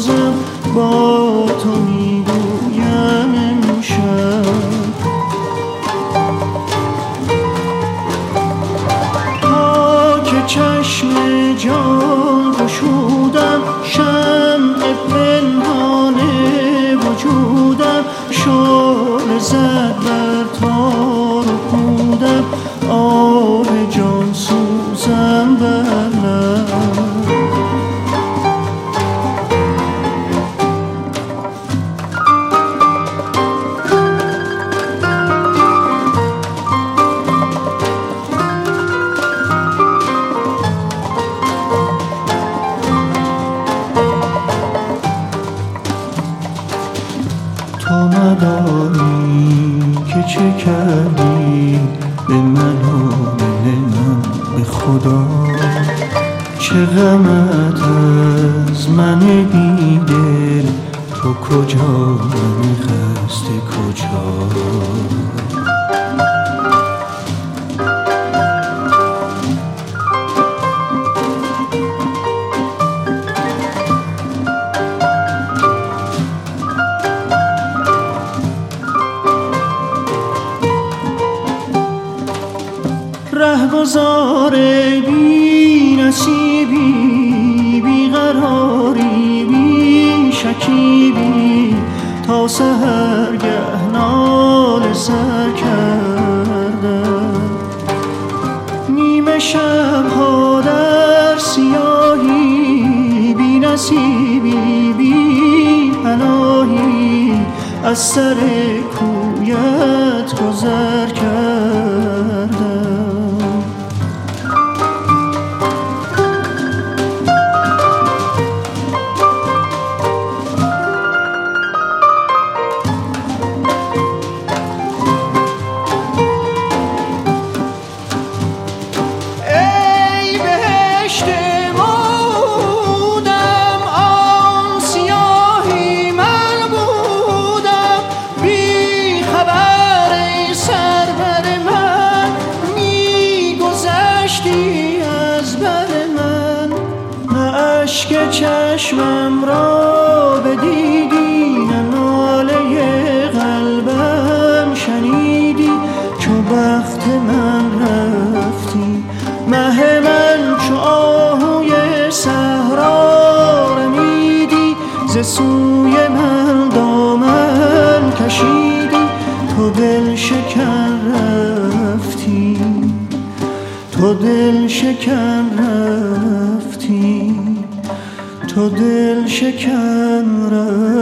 بازم با تو میگویم امشب. تا که چشم جان گشودم، شمع پنهان وجودم شعله زد بر تار و پودم، آب جان سوزم بر لب. تو ندانی که چه کردی به من و دل من، به خدا چه غمت از من بی دل. تو کجا من خسته کجا؟ رهگذار بی نصیبی، بی قراری، بی شکیبی، تا سحرگه ناله سر کردم. نیمه شبها در سیاهی، بی نصیبی، بی پناهی، از سر کویت گذر کردم. اشک چشمم را بدیدی، نه ناله قلبم شنیدی. چو بخت من رفتی، مه من چو آهوی صحرا رمیدی. ز سوی من دامن کشیدی، تو دل شکن رفتی، تو دل شکن رفتی، تو دل شکن رفتی.